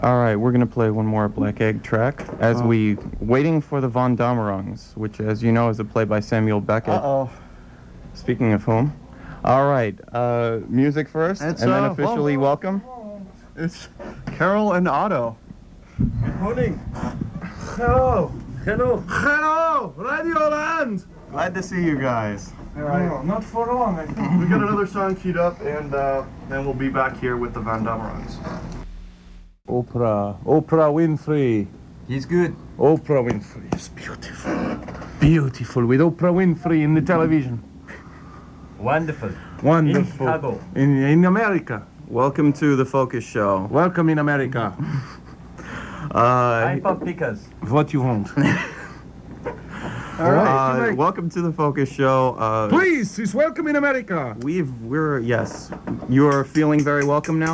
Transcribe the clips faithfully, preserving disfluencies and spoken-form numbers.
All right, we're gonna play one more Black Egg track as Oh. we waiting for the Von Damerongs, which, as you know, is a play by Samuel Beckett. Uh-oh. Speaking of whom, all right, uh, music first, It's, and then uh, officially whoa. welcome. It's Carol and Otto. Good morning. Hello. Hello. Hello. Radio Land. Glad to see you guys. All right. No, not for long, I think. We got another song queued up, and uh, then we'll be back here with the Van Damerongs. Oprah. Oprah Winfrey. He's good. Oprah Winfrey is beautiful. Beautiful with Oprah Winfrey in the television. Wonderful. Wonderful. In Chicago. In, in America. Welcome to the Focus Show. Welcome in America. Uh, I'm Pop Pickers. What you want? All right. uh, welcome to the Focus Show. Uh, Please, it's welcome in America. We've we're yes. You are feeling very welcome now.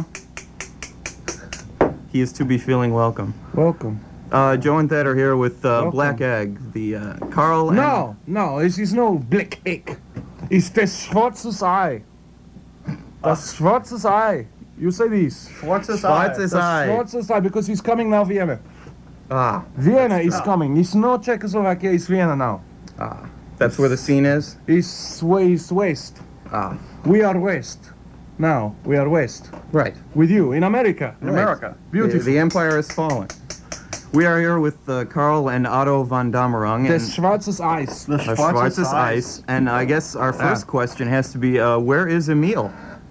He is to be feeling welcome. Welcome. Uh, Joe and Ted are here with uh, Welcome. Black Egg, the uh, Carl. And No, no, it is no black egg. It's the schwarzes Ei. Das schwarzes Ei. You say this. What's this? Schwarzes Das Ei. schwarzes Ei, because he's coming now, Vienna. Ah, Vienna is coming. It's not Czechoslovakia, it's Vienna now. ah, that's where the scene is. It's ways west. Ah, We are west. Now, we are west. right. With you, in America. In America. Beautiful. The, the empire has fallen. We are here with uh, Carl and Otto von Damerung The and schwarzes Eis. The uh, Schwarzes Schwarzes Eis. And I guess our first question has to be, uh, where is Emil?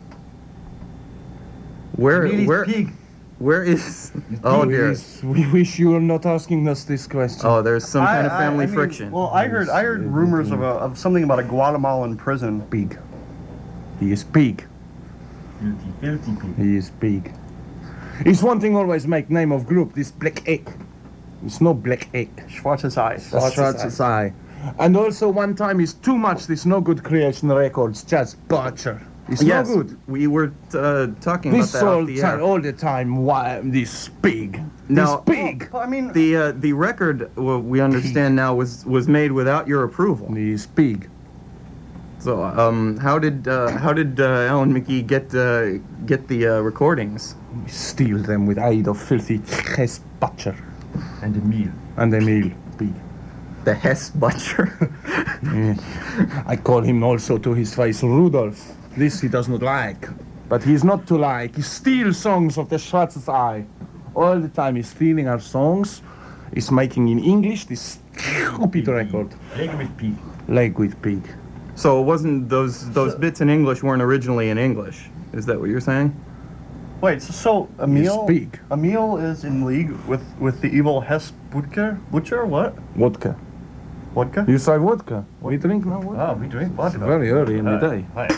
Where, Really where, pig. where is? Oh dear. Please, we wish you were not asking us this question. Oh, there's some I- kind of I- family I mean, friction. Well, I heard I heard rumors of, a, of something about a Guatemalan prison. Pig. He is pig. Filthy, filthy pig. He is big. It's one thing always make name of group, this black egg. It's no black egg. Schwarzes Eis. That's Schwarzes Ei. And also one time is too much this no good creation records, just butcher. It's yes, no good. we were uh, talking This about that all, off the time, air. all the time, why this pig. No. This pig. Well, I mean, The uh, the record, well, we understand now, was was made without your approval. This pig. So, um, how did uh, how did uh, Alan McGee get uh, get the uh, recordings? We steal them with aid of filthy Hess butcher. And the meal. And Emil, pig. The Hess butcher. Yeah. I call him also to his face Rudolph. This he does not like. But he's not to like. He steals songs of the Schwarzes Ei. All the time he's stealing our songs. He's making in English this stupid record. Leg with pig. Leg with pig. So, it wasn't those those bits in English weren't originally in English? Is that what you're saying? wait. So, so Emil, speak. Emil is in league with with the evil Hess Butcher. Butcher? What? Vodka. Vodka? You say vodka? We drink now vodka. Oh, we drink vodka. Very early in the Uh, day. Hi.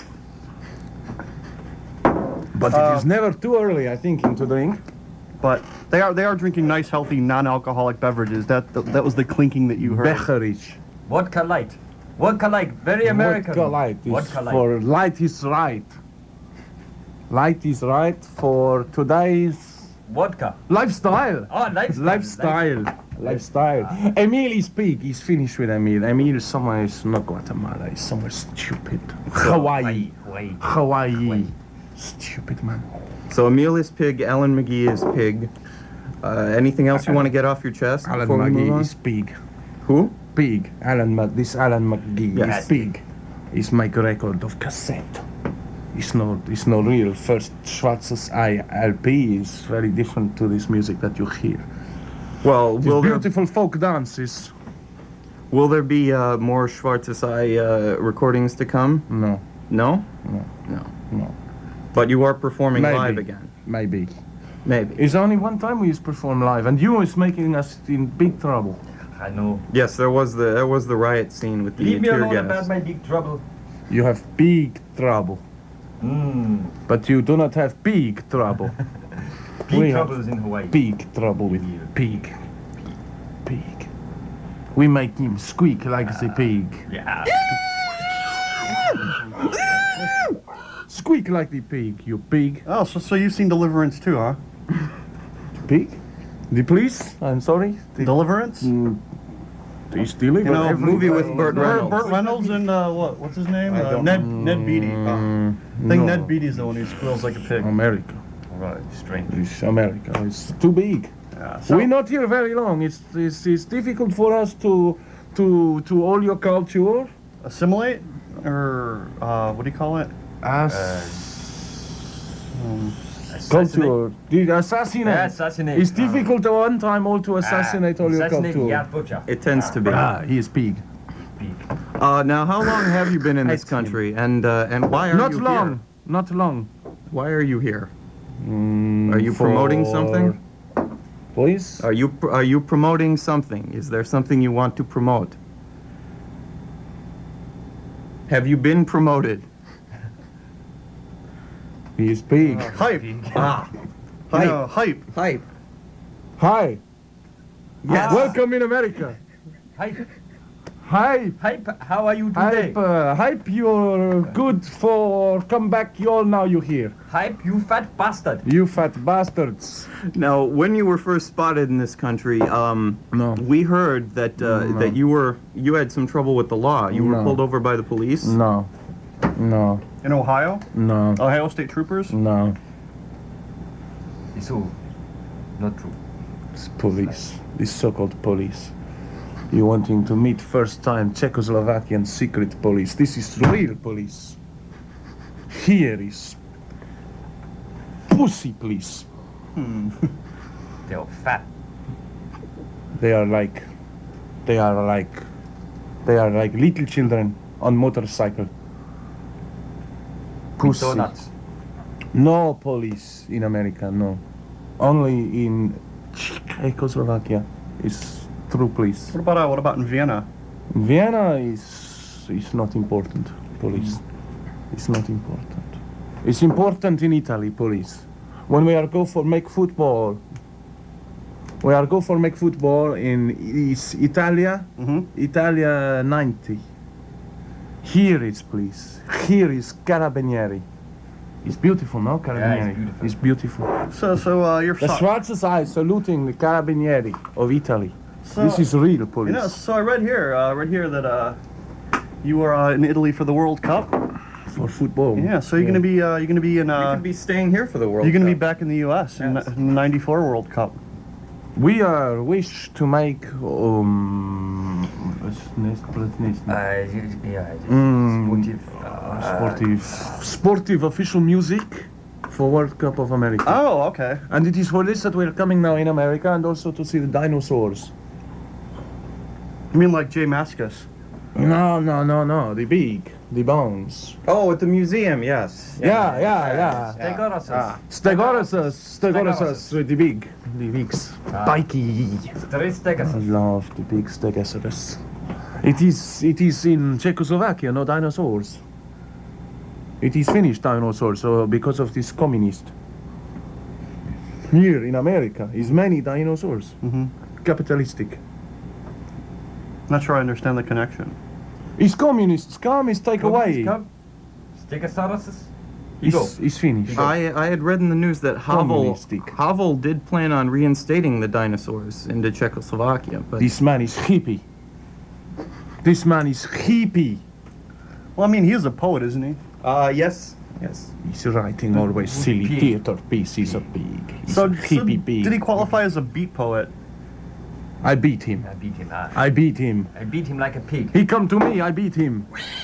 But Uh, it is never too early, I think, to drink. But they are they are drinking nice, healthy, non-alcoholic beverages. That that was the clinking that you heard. Becherich. Vodka light. Vodka light. Very American. Vodka light is Vodka light. for light is right. Light is right for today's Vodka. lifestyle. Oh, lifestyle. Lifestyle. Lifestyle. Emil is big. He's finished with Emil. Emil is somewhere, is not Guatemala. He's somewhere stupid. Hawaii. Hawaii. Hawaii. Hawaii. Stupid man. So, Emil is pig. Alan McGee is pig. Uh, anything else you want to get off your chest Alan before we move McGee on? is big. Who? Big. Alan Mc, this Alan McGee Yes. is big. He's make a record of cassette. It's not, it's not real. First Schwarzes Ei L P is very different to this music that you hear. Well, These will there, beautiful folk dances. will there be uh, more Schwarzes Eye uh, recordings to come? No, No? No. No. no, But you are performing Maybe. live again? maybe. Maybe. It's only one time we used to perform live, and you is making us in big trouble. I know. Yes, there was the there was the riot scene with the Leave me tear alone gas. about my big trouble. You have big trouble, Mmm. but you do not have big trouble. Big We have troubles in Hawaii. Big trouble with pig. Pig. We make him squeak like the pig. Yeah. Squeak like the pig, you pig. Oh, so so you've seen Deliverance too, huh? Pig? The police? I'm sorry. The, Deliverance? mm, He's delivered You know, every movie with Burt Burt, Reynolds. Burt Reynolds and uh, what? What's his name? I Uh, don't- Ned Ned Beatty. Uh, I think no. Ned Beatty's the one who squeals like a pig. America. Right, strange. It's America. It's too big. Yeah, so, We're not here very long. It's, it's it's difficult for us to to to all your culture. assimilate? Or, uh, what do you call it? As Um, culture. The assassinate. Yeah, assassinate. It's difficult at one time all to assassinate all your Assassinate culture. Yad Butcher. It tends to be. Ah, he is big. Big. Uh, now, how long have you been in this I've seen. country, and uh, and why are Not you long. here? Not long. Why are you here? Mm, Are you promoting for- something? Please? Are you pr- are you promoting something? Is there something you want to promote? Have you been promoted? He is big. hype. Ah, You know, hype. hype. Hi. Yes. Welcome in America. Hype. Hi. Hype. How are you today? Hype, uh, hype, you're good for come back. You all now you here. Hype, you fat bastard. You fat bastards. Now, when you were first spotted in this country, um, No. we heard that uh, No. that you were you had some trouble with the law. You were No. pulled over by the police. No. No. In Ohio? No. Ohio State Troopers? No. It's all not true. It's police. This so-called police. You wanting to meet first time Czechoslovakian secret police. This is real police. Here is pussy police. They're fat. They are like, they are like, they are like little children on motorcycle. Pussy. Donuts. No police in America, no. Only in Czechoslovakia is true police. What about, uh, what about in Vienna? In Vienna is is not important. Police. It's not important. It's important in Italy. Police. When we are go for make football, we are go for make football in is Italia. Mm-hmm. Italia ninety. Here is police. Here is Carabinieri. It's beautiful, no? Carabinieri. beautiful. It's beautiful. So, so, uh, you're... The so- Schwarzes Eye saluting the Carabinieri of Italy. so- This is real You police. know, so I read here, uh, read here that, uh, you were, uh, in Italy for the World Cup. For football. Yeah, so you're gonna be, uh, you're gonna be in, You uh, could be staying here for the World you're gonna be Cup. back in the U S in Yes. the ninety-four World Cup. We are wish to make um what's next, what's next? Uh, yeah, Mm, sportive. Uh, sportive sportive official music for World Cup of America. Oh, okay. And it is for this that we're coming now in America and also to see the dinosaurs. You mean like Jay Mascis? No, no, no, no, the big, the bones. Oh, at the museum, yes. Yeah, yeah, yeah. They got us. Ah. Stegosaurus, Stegosaurus, Stegosaurus. the big, the bigs. Ah. Pikey. Three steggers. I love the big Stegosaurus. It is, it is in Czechoslovakia, no dinosaurs. It is finished dinosaurs, so because of this communist. Here in America is many dinosaurs. Mm-hmm. Capitalistic. Not sure I understand the connection. It's communists. Communists take away. Stegosauruses. Ego. It's, it's finished. I, I had read in the news that Havel, Communistic. Havel did plan on reinstating the dinosaurs into Czechoslovakia, but This man is hippie. This man is hippie. Well, I mean, he is a poet, isn't he? uh, yes, yes. He's writing always silly pig. theater pieces of pig. He's So, a so hippie pig. did he qualify as a beat poet? I beat him. I beat him. Uh, I beat him. I beat him like a pig. He come to me, I beat him.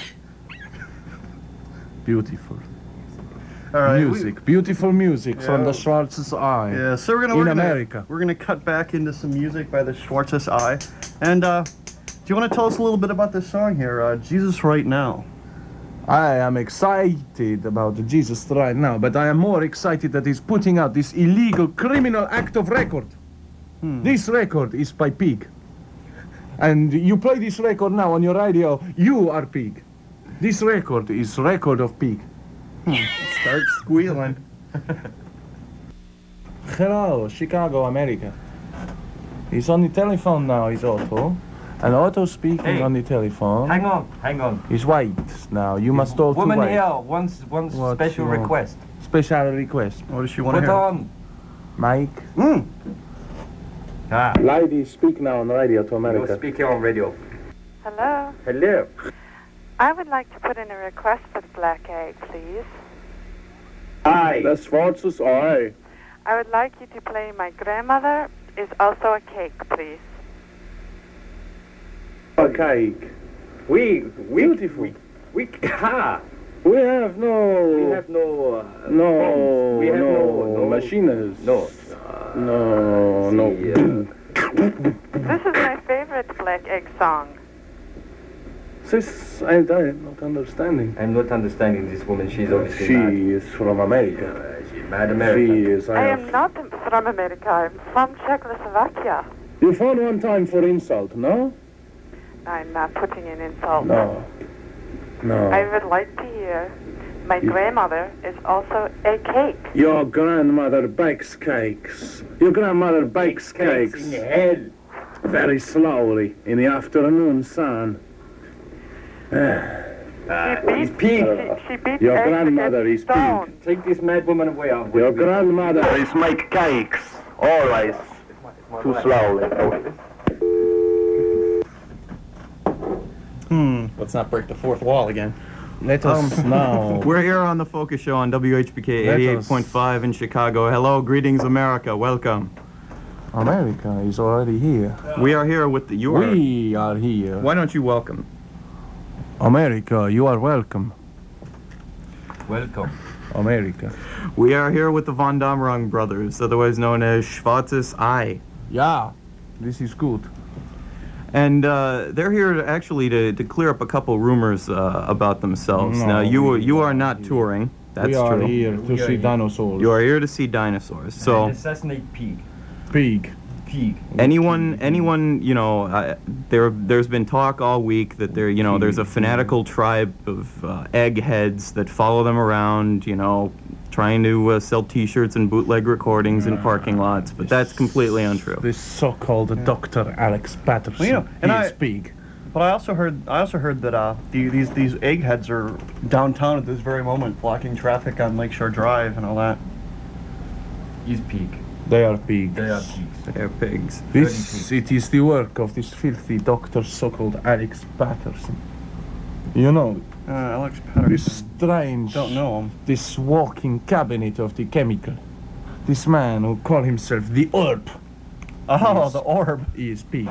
Beautiful. All right. we- Music, beautiful music from Yeah. the Schwarzes Eye. Yeah, so we're gonna In we're gonna, America. We're gonna cut back into some music by the Schwarzes Eye, and uh, do you want to tell us a little bit about this song here, uh, Jesus Right Now? I am excited about Jesus right now, but I am more excited that he's putting out this illegal criminal act of record. This record is by Pig. And you play this record now on your radio, you are Pig. This record is record of Pig. Start squealing. Hello, Chicago, America. He's on the telephone now, he's Otto. And Otto speaking Hey. on the telephone. Hang on, hang on. He's white now. You must all to Woman wait. here wants wants What special you want? request. Special request. What does she want to Put hear? on. Mike. Mm. Ah, Lady, speak now on radio to you're America. speaking on radio. Hello. Hello. I would like to put in a request for the black egg, please. Hi. Das Schwarzes Eye. I would like you to play My Grandmother is Also a Cake, please. A cake. We, we, Beautiful. we, we, ha! We have no. We have no, uh, no. phones. We have no, no, no machines. No. Uh, No. No. see, uh, This is my favorite Black Egg song. This I, I'm not understanding. I'm not understanding this woman. She's obviously She mad. is from America. Uh, she's mad She American. is. I am not from America. I'm from Czechoslovakia. You found one time for insult, no? I'm not putting in insult. No. No. I would like to hear My You- Grandmother is Also a Cake. Your grandmother bakes cakes. Your grandmother bakes cakes. In hell. Very slowly in the afternoon sun. Uh, She he's beats, pig. she, she beats Your eggs grandmother against is pig. stone. Take this mad woman away. uh, Your what do we- grandmother is make cakes. Always. Too slowly. Hmm. Let's not break the fourth wall again. Let us now. We're here on the Focus Show on W H B K Let eighty-eight us- point five in Chicago. Hello, greetings, America. Welcome. America is already here. We are here with the you are. We are here. Why don't you welcome? America, you are welcome. Welcome. America. We are here with the Von Domrang brothers, otherwise known as Schwarzes Eye. Yeah, this is good. And uh, they're here to actually to, to clear up a couple rumors uh, about themselves. No, now, you we you are are not here. touring. That's we are true. here We to are see here. dinosaurs. You are here to see dinosaurs. So, And assassinate pig. pig. Pig. anyone, anyone, you know, uh, there there's been talk all week that there, you know, there's a fanatical tribe of uh, eggheads that follow them around, you know, trying to uh, sell T-shirts and bootleg recordings in parking lots. But that's completely untrue. This so-called Doctor Alex Patterson. Well, you know, and he I- is pig. But I also heard I also heard that uh, the, these these eggheads are downtown at this very moment, blocking traffic on Lakeshore Drive and all that. He's pig. They are pigs. They are pigs. They're pigs. This it is the work of this filthy doctor so-called Alex Patterson. You know, Uh, Alex this Patterson. strange, Don't know him. this walking cabinet of the chemical. This man who call himself the Orb. Oh, Yes. the orb. He is pig.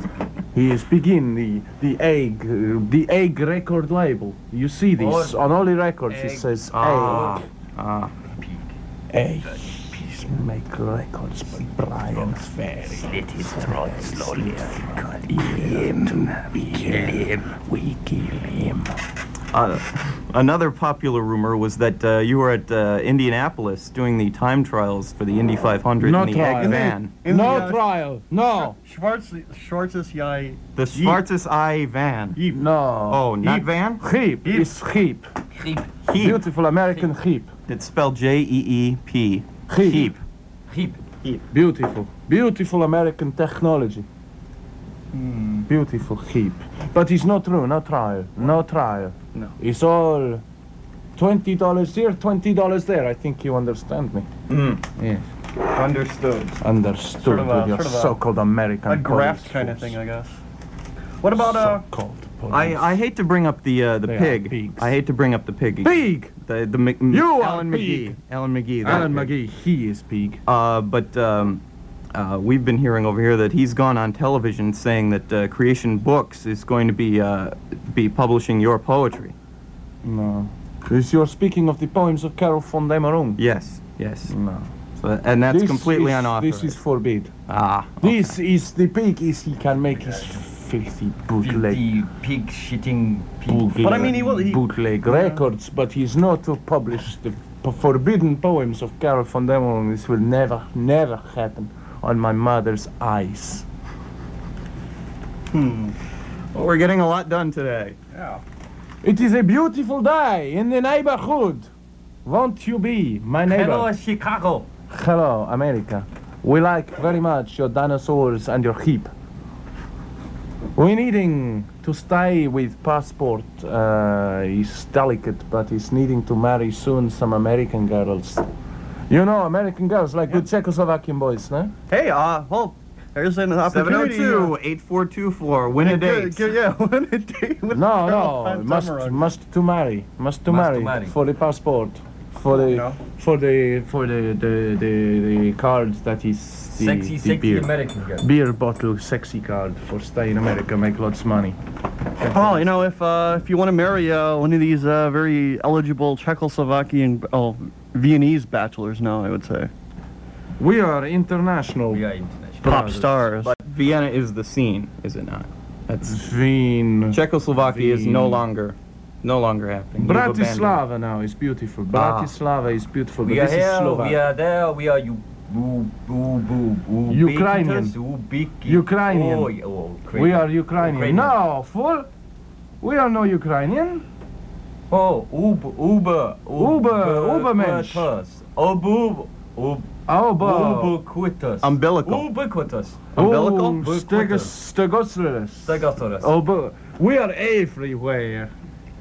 He is begin the the egg uh, the egg record label. You see this Orb. on all the records. It Egg. says Ah, egg. ah. Pig. Egg. Please make records by Brian Ferry. Slit his throat slowly. Kill him. We kill him. We kill him. Uh, another popular rumor was that uh, you were at uh, Indianapolis doing the time trials for the Indy five hundred No in the trial. egg van. In no the, uh, trial. No. Schwarz Schwarzes Yai. The Schwarzes Eye van. Yeep. No. Oh, not Heap. van? Sheep Heap. is sheep. Heap. Beautiful American sheep. It's spelled J E E P. Heap. Heap. Beautiful. Beautiful American technology. Hmm. Beautiful sheep. But it's not true. No trial. No trial. No. It's all twenty dollars here, twenty dollars there. I think you understand me. Mm. Yes. Understood. Understood Sort of a- with your sort of a- so-called American A graft police kind of force. thing, I guess. What about uh? So-called police. I, I hate to bring up the uh, the They are pig. pigs. I hate to bring up the pig. again. Pig! The the Mc, You are Alan pig. McGee. Alan McGee. that Alan pig. McGee, he is pig. Uh, but um, uh, we've been hearing over here that he's gone on television saying that uh, Creation Books is going to be uh, be publishing your poetry. No. Is you're speaking of the poems of Carol von Demerung? Yes. Yes. No. So, and that's This completely is, unauthorized. This is forbid. ah. This is the pig is he can make his filthy bootleg Filthy pig shitting pig. bootleg, But I mean, he will- he- bootleg records, but he's not to publish the p- forbidden poems of Carol von Demerung. This will never, never happen on my mother's eyes. Hmm. Well, we're getting a lot done today. Yeah. It is a beautiful day in the neighborhood. Won't you be my neighbor? Hello, Chicago. Hello, America. We like very much your dinosaurs and your heap. We needing to stay with passport. Uh, he's delicate, but he's needing to marry soon some American girls. You know, American girls like good Czechoslovakian boys, no? Hey, uh, well, there's an seven oh opportunity. two, eight four two four. Win a date. G- yeah, win a date with No, Carol no, von must Demerung. must to marry, must to Must marry, to marry. for the passport, for the You know? for the for the the the, the card that is the, Sexy, the sexy beer American girl. beer bottle sexy card for stay in America, make lots of money. Paul, you know, if uh, if you want to marry uh, one of these uh, very eligible Czechoslovakian, oh, Viennese bachelors now, I would say. We are international. We are international. Pop brothers. stars. But Vienna is the scene, is it not? That's Wien. Czechoslovakia is no Wien. longer, no longer happening. We've abandoned it. Bratislava now is beautiful. Ah. Bratislava is beautiful, but We are this is here, Slovak. we are there, we are you. Boo, boo, boo, boo. Ukrainian. Ukrainian. Oh, yeah, oh, We are Ukrainian. Ukrainian. No, fool. We are no Ukrainian. Oh, Uber, Uber, Uber, Ubermensch. Ubiquitous. Uber, Uber, Oh, but. Ubiquitous. Umbilical. Ubiquitous. Umbilical? Oh, Stegos, Stegosleres. Stegosaurus. Oh, but we are everywhere.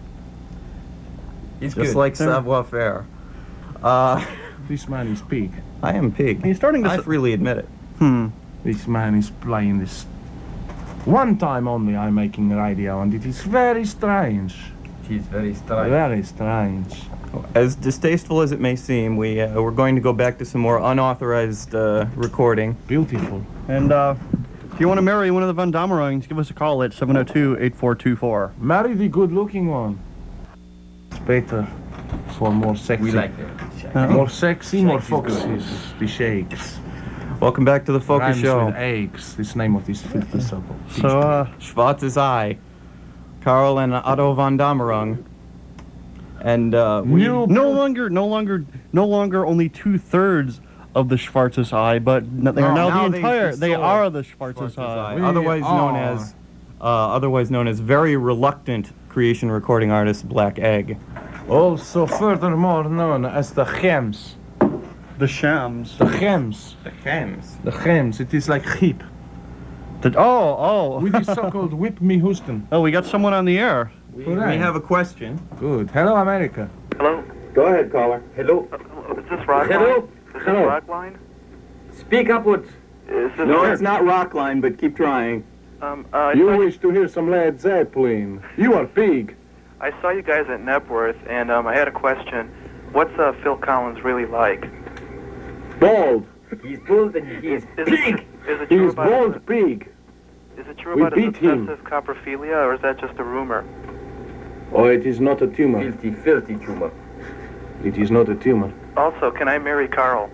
It's Just good. like savoir faire. Uh, This man is pig. I am pig. He's starting to. I s- freely admit it. Hmm. This man is playing this. One time only I'm making radio, and it is very strange. She's very strange. Very strange. As distasteful as it may seem, we uh, we're going to go back to some more unauthorized uh, recording. Beautiful. And uh, if you want to marry one of the Van Damerongs, give us a call at seven oh two, eight four two four. Marry the good-looking one. It's better for more sexy. We like that. Uh, More sexy, more Shakes is good. foxes. The shakes. Welcome back to the Focus Rhymes Show. with eggs. This name of this filthy circle. So, uh, Schwarz's Eye, Carl and Otto von Damerung, and uh, we, New no longer, no longer, no longer only two thirds of the Schwarzes Eye, but n- they are No, now, now the they entire. They sold are the Schwarzes Schwarz's Eye. Eye, We otherwise known are. as uh, otherwise known as very reluctant creation recording artist Black Egg. Also, furthermore known as the Gems. The Shams. The Gems. The Chems. The Gems. It is like hip. The, oh, oh. With the so-called Whip Me Houston. Oh, we got someone on the air. We, Correct. we have a question. Good. Hello, America. Hello? Go ahead, caller. Hello. Is this Rockline? Hello? Is this Hello. Rockline? Speak upwards. Is this No, it's not Rockline, but keep trying. Um, uh, I, You saw wish to hear some Led Zeppelin. You are pig. I saw you guys at Nebworth, and um, I had a question. What's uh, Phil Collins really like? Bald. He's bald and he is Is it, pig. tr- is it He true is about bald his, pig. is it true We about his beat him. obsessive coprophilia, or is that just a rumor? Oh, it is not a tumor. Filthy, filthy tumor. It is not a tumor. Also, can I marry Carl?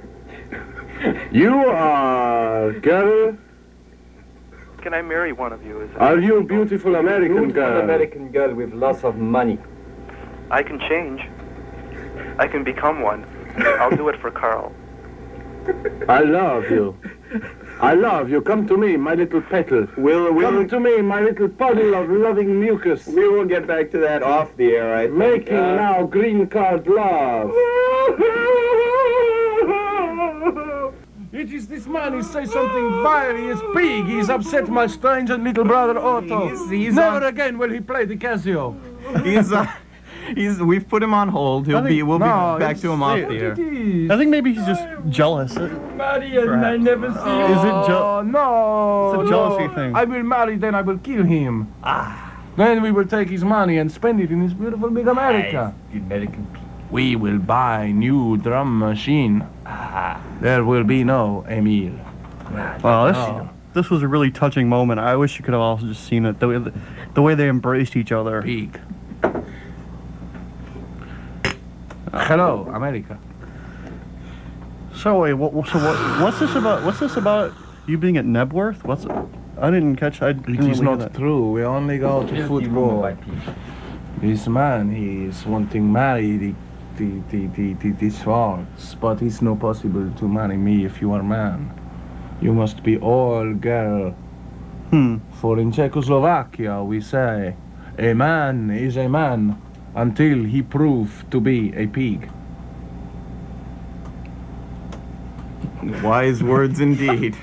You are girl. Can I marry one of you? Is it Are you a beautiful American Beautiful girl? American girl with lots of money. I can change. I can become one. I'll do it for Carl. I love you. I love you. Come to me, my little petal. We'll, Come to me, my little puddle of loving mucus. we will get back to that off the air, I think. Making Uh, now green card love. It is this man who says something vile. He is pig. He is upset my strange and little brother Otto. He's- he's Never on- again will he play the Casio. He's, uh, he's, we've put him on hold. He'll I think- be, we'll No, be back it's- to him off it- the air. is. I think maybe he's just jealous. Marry and I never see Is it je- Oh, no. It's a jealousy no. thing. I will marry, then I will kill him. Ah. Then we will take his money and spend it in this beautiful big America. The American pig. We will buy new drum machine. Ah. There will be no Emil. Wow, this Oh. this was a really touching moment. I wish you could have also just seen it. The way, the way they embraced each other. Pig. Hello, America. So wait, what, so what, what's this about? What's this about? You being at Nebworth? What's? I didn't catch. I didn't It really is hear not that. true. We only go to Filthy rumor, football. white pig. This man, he is wanting marry the the the the the, the Schwartz, but it's not possible to marry me if you are man. You must be all girl. Hmm. For in Czechoslovakia we say, a man is a man until he prove to be a pig. Wise words indeed.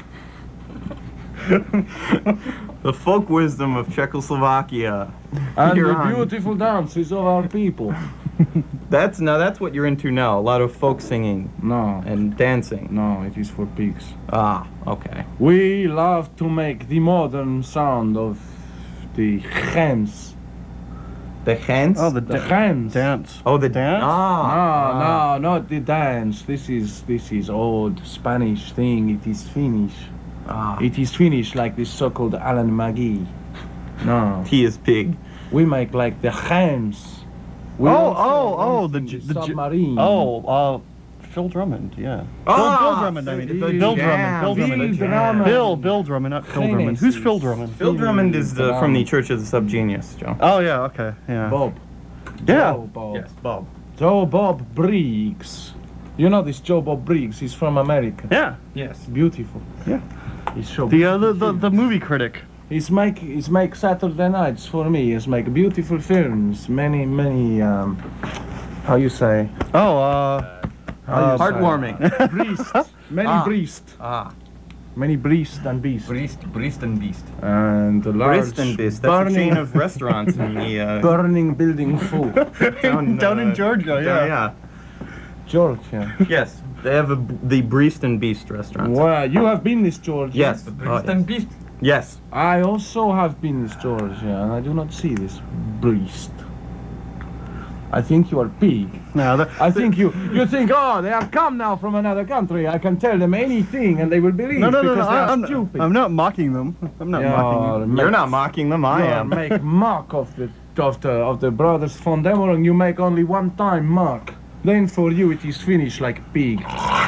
The folk wisdom of Czechoslovakia. And Here the on- beautiful dances of our people. That's now that's what you're into now. A lot of folk singing No, and dancing. no, it is for pigs. Ah, okay. We love to make the modern sound of the gems. The hands? Oh, the, The da- hands. dance. Oh, the dance. Ah, No, no, not the dance. This is this is old Spanish thing. It is Finnish. ah. It is Finnish like this so-called Alan McGee. No, He is pig. we make like the hands. We Oh, also oh, oh, went the in j- the j- submarine. Oh, uh, Phil Drummond. Yeah. Ah, Bill, Bill Drummond. I mean, the Bill jam. Drummond. Bill Phil Drummond. Drummond. Bill, Bill Drummond, not Phil Drummond. Who's Phil Drummond? Phil Drummond is the, from the Drummond. Church of the Subgenius, Joe. Oh yeah. Okay. Yeah. Bob. Yeah. Joe Bob. Yes, Bob. Joe Bob Briggs. You know this Joe Bob Briggs? He's from America. Yeah. Yes. Beautiful. Yeah. He's so The, uh, the the the movie critic. He's make he's make Saturday nights for me. He's make beautiful films. Many many um, how you say? Oh, uh, How Uh, you say? Heartwarming. Breast. Many Ah. breast. Ah. Many breast and beast. Breast, breast and beast. And the large Bristol-Bis. That's a burning, chain of restaurants in the uh, burning building food. down, down in uh, Georgia. down- Yeah. yeah. Georgia. Yes, they have a, the Breaston Beast restaurant. Well, you have been this Georgia. Yes. The Oh, breast yes. and beast. Yes. I also have been this Georgia, and I do not see this breast. I think you are pig. No, the, I think you you think, oh, they have come now from another country. I can tell them anything, and they will believe no, no, no, because no. they are I'm, stupid. I'm not mocking them. I'm not Yeah, mocking them. make- You're not mocking them, I you am. make mock of the of the of the brothers von Demerung. You make only one time mock. Then for you it is finished like pig.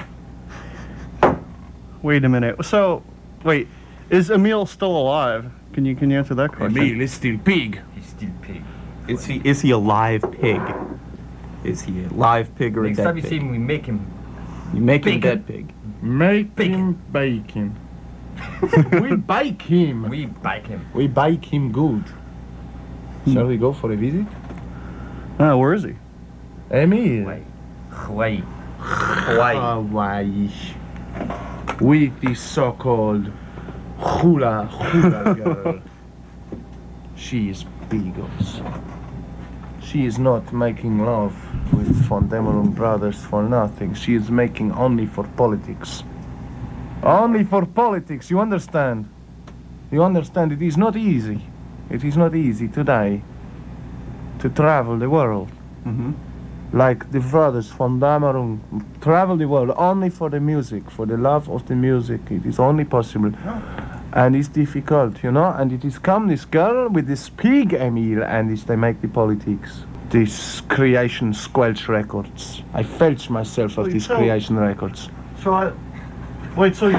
Wait a minute. So, wait, is Emil still alive? Can you can you answer that question? Emil is still pig. He's still pig. Is he is he a live pig? Is he a live pig or a Next dead time you see pig? him, we make him. You make him Bacon. dead pig. Make Bacon. him bacon. We bake him. We bike him. We bake him good. Shall we go for a visit? Oh, where is he? Emil. Hawaii. Hawaii. Hawaii. Hawaii. With this so-called hula hula girl. She is bigos. She is not making love with von Demerung brothers for nothing. She is making only for politics. Only for politics, you understand? You understand? It is not easy. It is not easy today to travel the world. Mm-hmm. Like the brothers von Demerung travel the world only for the music, for the love of the music. It is only possible. And it's difficult, you know? And it is come this girl with this pig Emil, and it's they make the politics. This creation squelch records. I felch myself of Wait, these so- creation records. So I, wait. So you,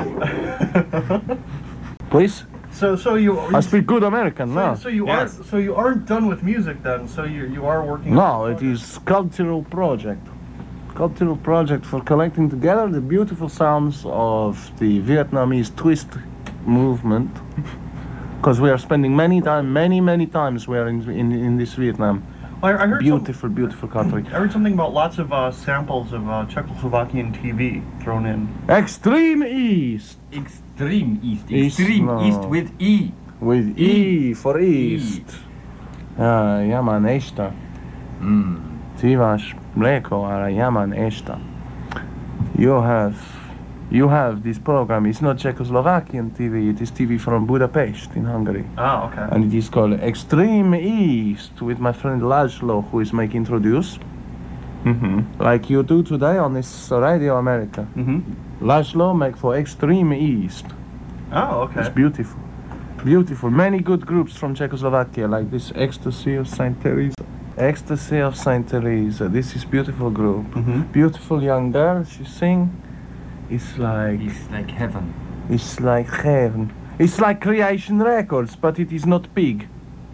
Please? so so you. I speak good American, So, no? so you Yes. aren't so you aren't done with music then. So you you are working. No, it is cultural project. Cultural project for collecting together the beautiful sounds of the Vietnamese twist movement. Because we are spending many time, many many times we are in in, in this Vietnam. I, I heard Beautiful, beautiful country. Some, I heard something about lots of uh, samples of uh, Czechoslovakian T V thrown in. Extreme East Extreme East. East, Extreme no. East with E. with E for East. Ja, ja man, esta. Mm. Ti vaš mleko, ale ja man esta. You have, you have this program. It's not Czechoslovakian T V. It is T V from Budapest in Hungary. Oh, okay. And it is called Extreme East with my friend Laszlo, who is making introduce, Mm-hmm. like you do today on this Radio America. Mm-hmm. Laszlo make for Extreme East. Oh, okay. It's beautiful. Beautiful. Many good groups from Czechoslovakia, like this Ecstasy of Saint Teresa. Ecstasy of Saint Teresa. This is beautiful group. Mm-hmm. Beautiful young girl, she sing. It's like, It's like heaven. it's like heaven. It's like Creation Records, but it is not big.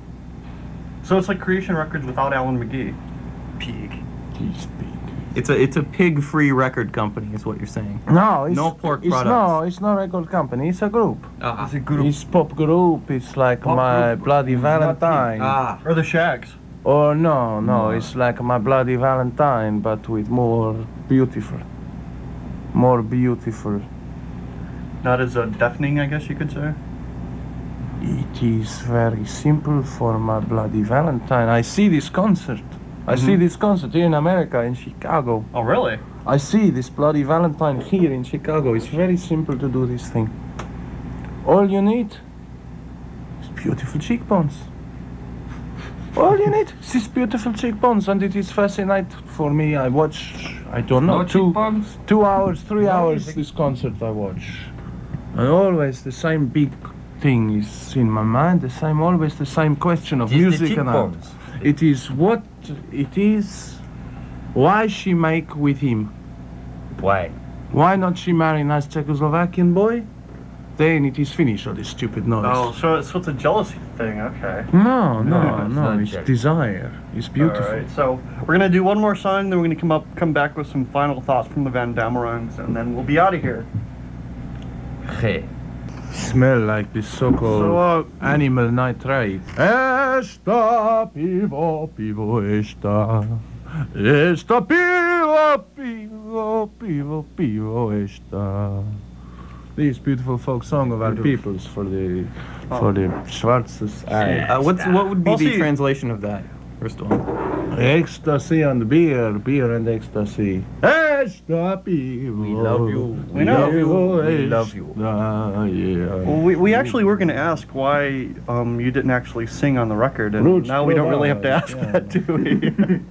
So it's like Creation Records without Alan McGee. Pig. It's big. It's a it's a pig-free record company, is what you're saying. No, it's, No pork it's products. No, it's not a record company. It's a group. Ah. It's a group. It's pop group. It's like Pop my group. Bloody Not Valentine. Ah. Or the Shags. Or no, no, No. it's like my Bloody Valentine, but with more beautiful. More beautiful. Not as uh, deafening, I guess you could say. It is very simple for my Bloody Valentine. I see this concert. I see this concert here in America, in Chicago. Oh, really? I see this Bloody Valentine here in Chicago. It's very simple to do this thing. All you need is beautiful cheekbones. All you need is these beautiful cheekbones, and it is fascinating for me. I watch, I don't know, No two, cheekbones? two hours, three No, hours it's- this concert I watch. And always the same big thing is in my mind, the same, always the same question of It is the music and art. cheekbones. It is what it is, why she make with him. Why? Why not she marry nice Czechoslovakian boy? Then it is finished, all this stupid noise. Oh, so, so it's a jealousy thing, okay. No, No, no, it's no, not it's jealous. desire. It's beautiful. All right, so we're gonna do one more song, then we're gonna come up, come back with some final thoughts from the Van Damerongs, and then we'll be out of here. Hey. Smell like this so-called So, uh, animal nitrate. Esta pivo, pivo, esta. Esta pivo, pivo, pivo, pivo, esta. This beautiful folk song of our peoples for the for the Schwarzes Eye. Uh, what's what would be Well, the see- translation of that? First of all, Ecstasy and beer, beer and ecstasy. Esta pivo. We love you. We know. pivo, We love you. esta, yeah. well, we, we actually were gonna ask why um, you didn't actually sing on the record, and Roots now we don't really have to provide, ask yeah. that, do we?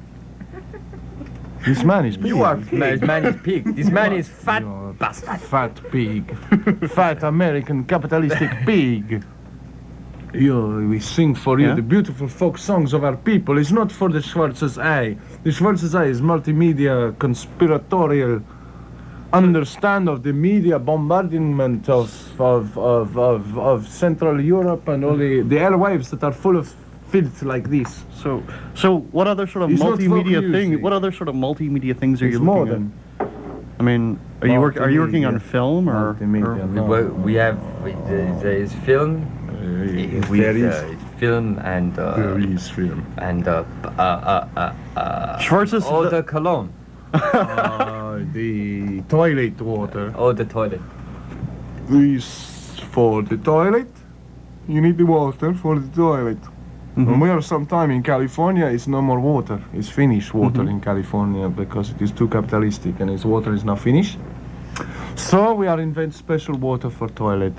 This man is big. You are pig. This man is pig. This man is fat You are bastard. Fat pig. Fat American capitalistic pig. You, we sing for you Yeah? the beautiful folk songs of our people. It's not for the Schwarzes Eye. The Schwarzes Eye is multimedia, conspiratorial, understand of the media bombardment of of, of, of, of Central Europe and all the, the airwaves that are full of filth like this. So, so what other sort of It's not folk multimedia thing? music. What other sort of multimedia things are It's you more looking than at? I mean, are you work? Are you working on Multimedia. film or? Multimedia, or- no. We, wo- we have we, there there is film. Uh, with there is, uh, film and uh, there is film. and uh, p- uh, uh, uh, uh, Schwarzes- eau de cologne. Uh, the toilet water Eau de toilet. is for the toilet. You need the water for the toilet. When we are sometime in California, it's no more water. It's finished water in California because it is too capitalistic and its water is now finished. So we are invent special water for toilet.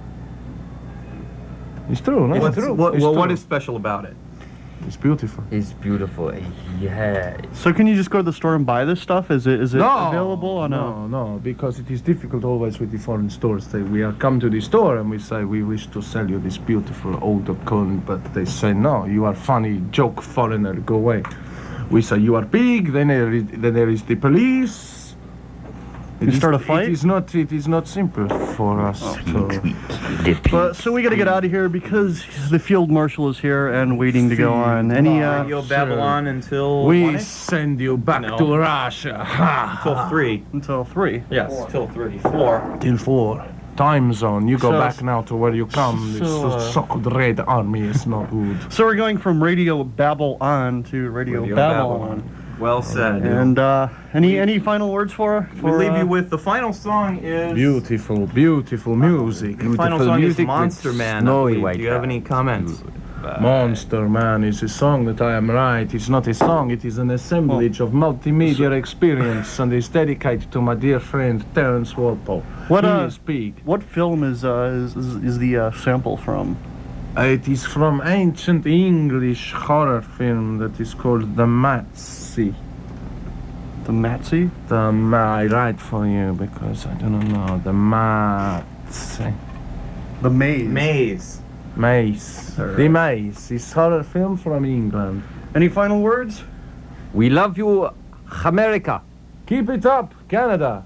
It's true, no? what's, it's true. what, It's well, what true. is special about it? It's beautiful. It's beautiful. Yeah. So can you just go to the store and buy this stuff? Is it is it No, available on a? no, no, because it is difficult always with the foreign stores. They, we are come to the store and we say we wish to sell you this beautiful eau de cologne, but they say no, you are funny joke foreigner, go away. We say you are big, then there is, then there is the police. It You is- start a fight? It is not. It is not simple for us. to- But so we got to get out of here because the field marshal is here and waiting to go on. Any uh, Radio Babylon until we one-ish? send you back No. to Russia. Ha! Till three. until three? Yes, till three. Four. Till four. Time zone. You go So- back now to where you come. This so, uh, so-called Red Army is not good. So we're going from Radio Babel on to Radio, Radio Babylon. Babylon. Well said. And uh, any any final words for? we for leave uh, you with the final song is Beautiful, beautiful music. the final Beautiful song is music Monster with Man. I snowy believe. white Do you have guy. any comments? Monster Man is a song that I am right. It's not a song, it is an assemblage of multimedia experience and is dedicated to my dear friend Terence Walpole. What, he uh, is big. What film is uh, is, is, is the uh, sample from? It is from ancient English horror film that is called The Matsy. The Matsy? The Ma- I write for you because I don't know. The Matsy. The Maze. Maze. Maze. Alright. The Maze is horror film from England. Any final words? We love you, America. Keep it up, Canada.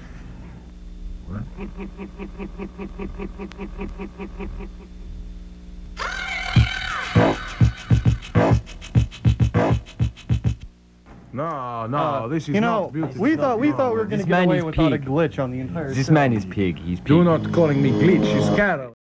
No, no, Uh, this is you know, not beautiful. we thought we thought we were going This to get man away is without a pig. glitch on the entire. This show. man is pig. He's pig. Do not calling me glitch, it's Carol.